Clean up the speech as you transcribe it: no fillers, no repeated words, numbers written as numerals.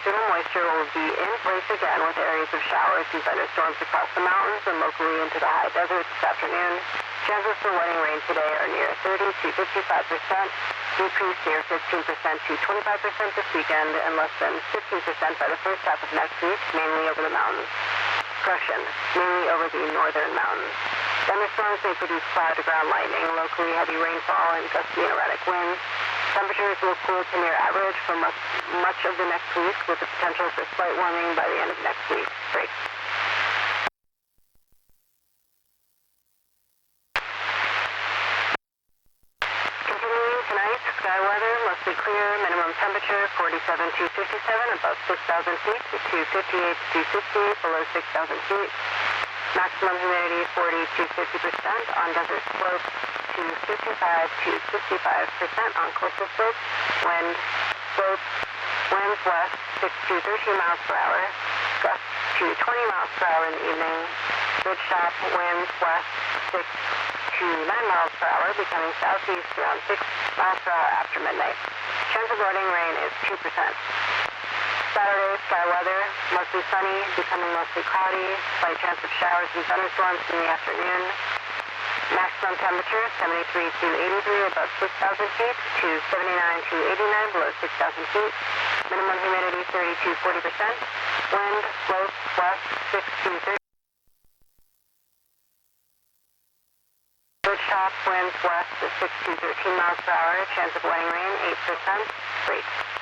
afternoon, moisture will be in place again with areas of showers and thunderstorms across the mountains and locally into the high desert this afternoon. Chances for lightning rain today are near 30 to 55%, decrease near 15% to 25% this weekend, and less than 15% by the first half of next week, mainly over the mountains. Destruction, mainly over the northern mountains. Thunderstorms may produce cloud-to-ground lightning, locally heavy rainfall, and gusty and erratic winds. Temperatures will cool to near average for much of the next week, with the potential for slight warming by the end of next week. Break. Continuing tonight, sky weather, mostly clear, minimum temperature 47 to 57, above 6,000 feet, to 58 to 60, below 6,000 feet. Maximum humidity 40 to 50% on desert slopes, to 55 to 65% on coastal slopes. Winds west 6 to 13 miles per hour, gusts to 20 miles per hour in the evening. Ridge top winds west 6 to 9 miles per hour, becoming southeast around 6 miles per hour after midnight. Chance of lightning rain is 2%. Saturday, sky weather, mostly sunny, becoming mostly cloudy, slight chance of showers and thunderstorms in the afternoon. Maximum temperature 73 to 83 above 6,000 feet, to 79 to 89 below 6,000 feet. Minimum humidity 30 to 40%. Wind slope west 6 to 30. Ridge top winds west 6 to 13 miles per hour. Chance of lightning rain 8%. Break.